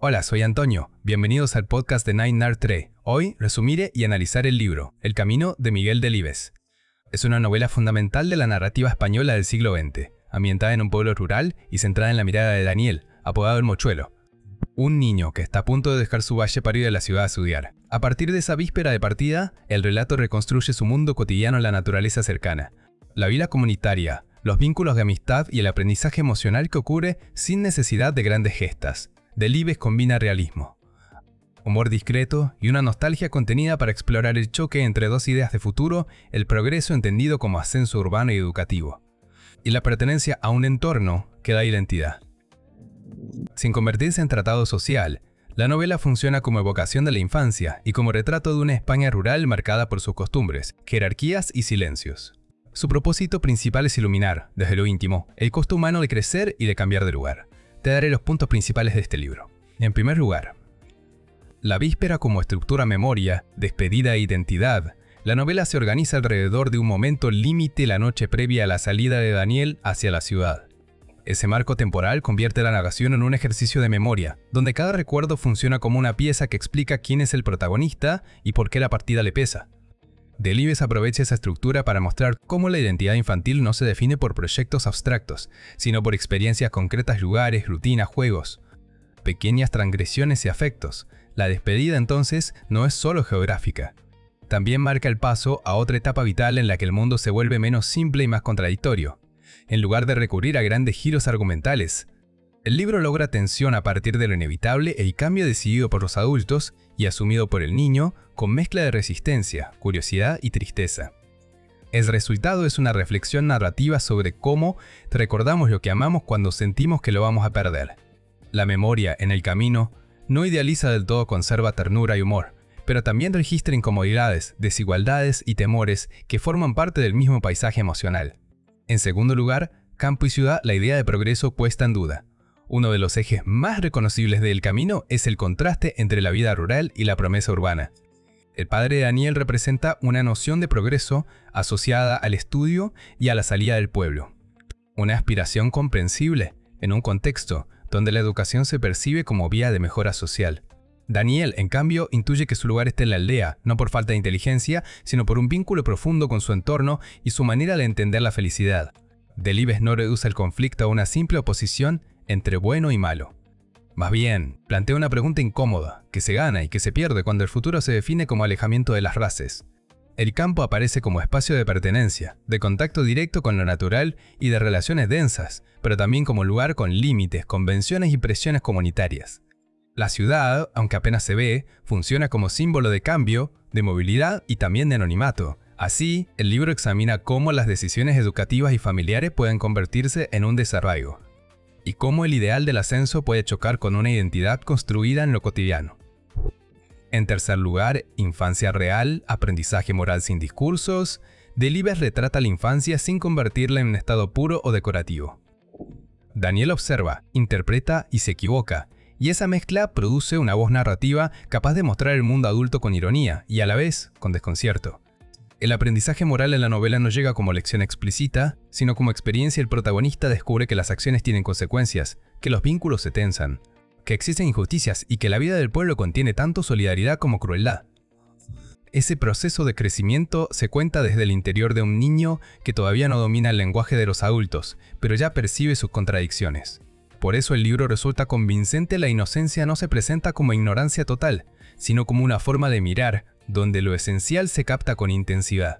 Hola, soy Antonio. Bienvenidos al podcast de Nine Nart 3. Hoy resumiré y analizar el libro El camino de Miguel Delibes. Es una novela fundamental de la narrativa española del siglo XX, ambientada en un pueblo rural y centrada en la mirada de Daniel, apodado el Mochuelo, un niño que está a punto de dejar su valle para ir a la ciudad a estudiar. A partir de esa víspera de partida, el relato reconstruye su mundo cotidiano en la naturaleza cercana, la vida comunitaria, los vínculos de amistad y el aprendizaje emocional que ocurre sin necesidad de grandes gestas. Delibes combina realismo, humor discreto y una nostalgia contenida para explorar el choque entre dos ideas de futuro, el progreso entendido como ascenso urbano y educativo, y la pertenencia a un entorno que da identidad. Sin convertirse en tratado social, la novela funciona como evocación de la infancia y como retrato de una España rural marcada por sus costumbres, jerarquías y silencios. Su propósito principal es iluminar, desde lo íntimo, el costo humano de crecer y de cambiar de lugar. Te daré los puntos principales de este libro. En primer lugar, la víspera como estructura memoria, despedida e identidad. La novela se organiza alrededor de un momento límite la noche previa a la salida de Daniel hacia la ciudad. Ese marco temporal convierte la narración en un ejercicio de memoria, donde cada recuerdo funciona como una pieza que explica quién es el protagonista y por qué la partida le pesa. Delibes aprovecha esa estructura para mostrar cómo la identidad infantil no se define por proyectos abstractos, sino por experiencias concretas, lugares, rutinas, juegos, pequeñas transgresiones y afectos. La despedida entonces no es solo geográfica. También marca el paso a otra etapa vital en la que el mundo se vuelve menos simple y más contradictorio. En lugar de recurrir a grandes giros argumentales, el libro logra tensión a partir de lo inevitable e el cambio decidido por los adultos y asumido por el niño, con mezcla de resistencia, curiosidad y tristeza. El resultado es una reflexión narrativa sobre cómo recordamos lo que amamos cuando sentimos que lo vamos a perder. La memoria, en el camino, no idealiza del todo, conserva ternura y humor, pero también registra incomodidades, desigualdades y temores que forman parte del mismo paisaje emocional. En segundo lugar, campo y ciudad, la idea de progreso puesta en duda. Uno de los ejes más reconocibles del camino es el contraste entre la vida rural y la promesa urbana. El padre de Daniel representa una noción de progreso asociada al estudio y a la salida del pueblo. Una aspiración comprensible en un contexto donde la educación se percibe como vía de mejora social. Daniel, en cambio, intuye que su lugar está en la aldea, no por falta de inteligencia, sino por un vínculo profundo con su entorno y su manera de entender la felicidad. Delibes no reduce el conflicto a una simple oposición entre bueno y malo. Más bien, plantea una pregunta incómoda, que se gana y que se pierde cuando el futuro se define como alejamiento de las raíces. El campo aparece como espacio de pertenencia, de contacto directo con lo natural y de relaciones densas, pero también como lugar con límites, convenciones y presiones comunitarias. La ciudad, aunque apenas se ve, funciona como símbolo de cambio, de movilidad y también de anonimato. Así, el libro examina cómo las decisiones educativas y familiares pueden convertirse en un desarraigo, y cómo el ideal del ascenso puede chocar con una identidad construida en lo cotidiano. En tercer lugar, infancia real, aprendizaje moral sin discursos. Delibes retrata la infancia sin convertirla en un estado puro o decorativo. Daniel observa, interpreta y se equivoca, y esa mezcla produce una voz narrativa capaz de mostrar el mundo adulto con ironía y a la vez con desconcierto. El aprendizaje moral en la novela no llega como lección explícita, sino como experiencia. El protagonista descubre que las acciones tienen consecuencias, que los vínculos se tensan, que existen injusticias y que la vida del pueblo contiene tanto solidaridad como crueldad. Ese proceso de crecimiento se cuenta desde el interior de un niño que todavía no domina el lenguaje de los adultos, pero ya percibe sus contradicciones. Por eso el libro resulta convincente. La inocencia no se presenta como ignorancia total, sino como una forma de mirar, donde lo esencial se capta con intensidad.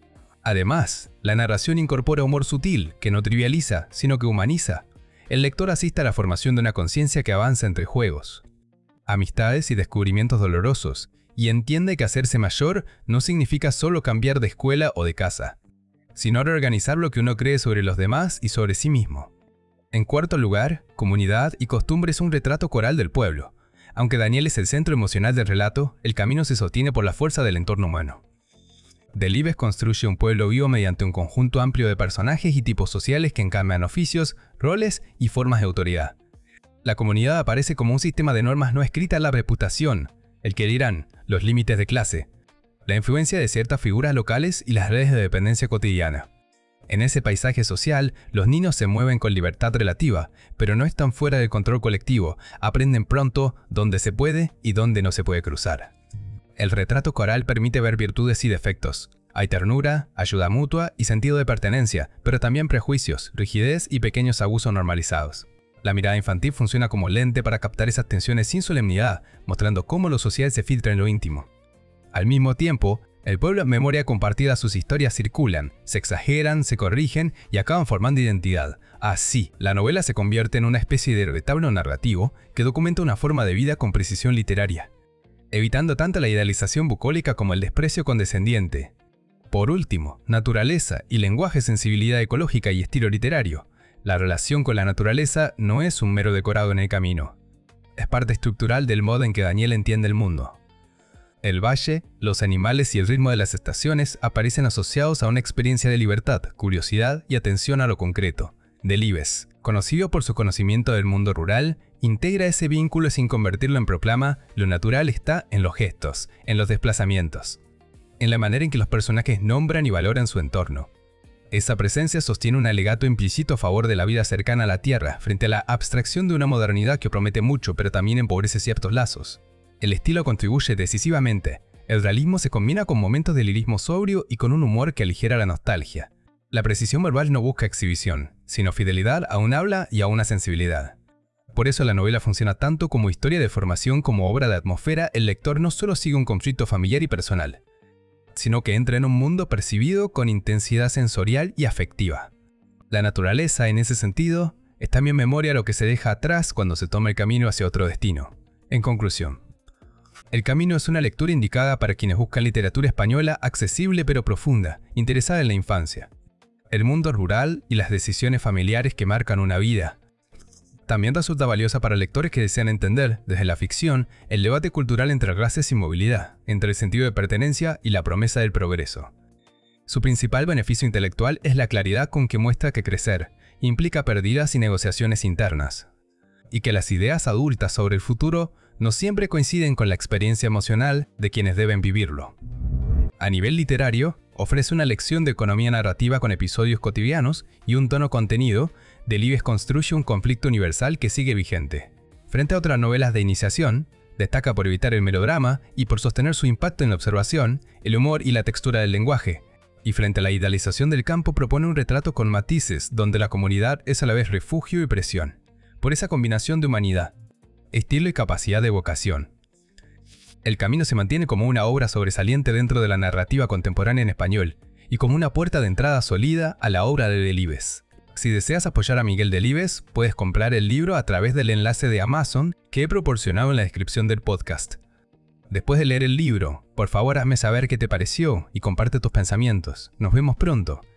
Además, la narración incorpora humor sutil, que no trivializa, sino que humaniza. El lector asiste a la formación de una conciencia que avanza entre juegos, amistades y descubrimientos dolorosos, y entiende que hacerse mayor no significa solo cambiar de escuela o de casa, sino reorganizar lo que uno cree sobre los demás y sobre sí mismo. En cuarto lugar, comunidad y costumbre es un retrato coral del pueblo. Aunque Daniel es el centro emocional del relato, el camino se sostiene por la fuerza del entorno humano. Delibes construye un pueblo vivo mediante un conjunto amplio de personajes y tipos sociales que encarnan oficios, roles y formas de autoridad. La comunidad aparece como un sistema de normas no escritas: la reputación, el que dirán, los límites de clase, la influencia de ciertas figuras locales y las redes de dependencia cotidiana. En ese paisaje social, los niños se mueven con libertad relativa, pero no están fuera del control colectivo, aprenden pronto dónde se puede y dónde no se puede cruzar. El retrato coral permite ver virtudes y defectos. Hay ternura, ayuda mutua y sentido de pertenencia, pero también prejuicios, rigidez y pequeños abusos normalizados. La mirada infantil funciona como lente para captar esas tensiones sin solemnidad, mostrando cómo lo social se filtra en lo íntimo. Al mismo tiempo, el pueblo en memoria compartida sus historias circulan, se exageran, se corrigen y acaban formando identidad. Así, la novela se convierte en una especie de retablo narrativo que documenta una forma de vida con precisión literaria, evitando tanto la idealización bucólica como el desprecio condescendiente. Por último, naturaleza y lenguaje, sensibilidad ecológica y estilo literario. La relación con la naturaleza no es un mero decorado en el camino. Es parte estructural del modo en que Daniel entiende el mundo. El valle, los animales y el ritmo de las estaciones aparecen asociados a una experiencia de libertad, curiosidad y atención a lo concreto. Delibes, conocido por su conocimiento del mundo rural, integra ese vínculo sin convertirlo en proclama: lo natural está en los gestos, en los desplazamientos, en la manera en que los personajes nombran y valoran su entorno. Esa presencia sostiene un alegato implícito a favor de la vida cercana a la tierra, frente a la abstracción de una modernidad que promete mucho pero también empobrece ciertos lazos. El estilo contribuye decisivamente. El realismo se combina con momentos de lirismo sobrio y con un humor que aligera la nostalgia. La precisión verbal no busca exhibición, sino fidelidad a un habla y a una sensibilidad. Por eso la novela funciona tanto como historia de formación como obra de atmósfera. El lector no solo sigue un conflicto familiar y personal, sino que entra en un mundo percibido con intensidad sensorial y afectiva. La naturaleza, en ese sentido, es también memoria de lo que se deja atrás cuando se toma el camino hacia otro destino. En conclusión, El camino es una lectura indicada para quienes buscan literatura española accesible pero profunda, interesada en la infancia, el mundo rural y las decisiones familiares que marcan una vida. También resulta valiosa para lectores que desean entender, desde la ficción, el debate cultural entre clases y movilidad, entre el sentido de pertenencia y la promesa del progreso. Su principal beneficio intelectual es la claridad con que muestra que crecer implica pérdidas y negociaciones internas, y que las ideas adultas sobre el futuro no siempre coinciden con la experiencia emocional de quienes deben vivirlo. A nivel literario, ofrece una lección de economía narrativa con episodios cotidianos y un tono contenido. Delibes construye un conflicto universal que sigue vigente. Frente a otras novelas de iniciación, destaca por evitar el melodrama y por sostener su impacto en la observación, el humor y la textura del lenguaje. Y frente a la idealización del campo, propone un retrato con matices donde la comunidad es a la vez refugio y presión, por esa combinación de humanidad, estilo y capacidad de evocación. El camino se mantiene como una obra sobresaliente dentro de la narrativa contemporánea en español y como una puerta de entrada sólida a la obra de Delibes. Si deseas apoyar a Miguel Delibes, puedes comprar el libro a través del enlace de Amazon que he proporcionado en la descripción del podcast. Después de leer el libro, por favor hazme saber qué te pareció y comparte tus pensamientos. Nos vemos pronto.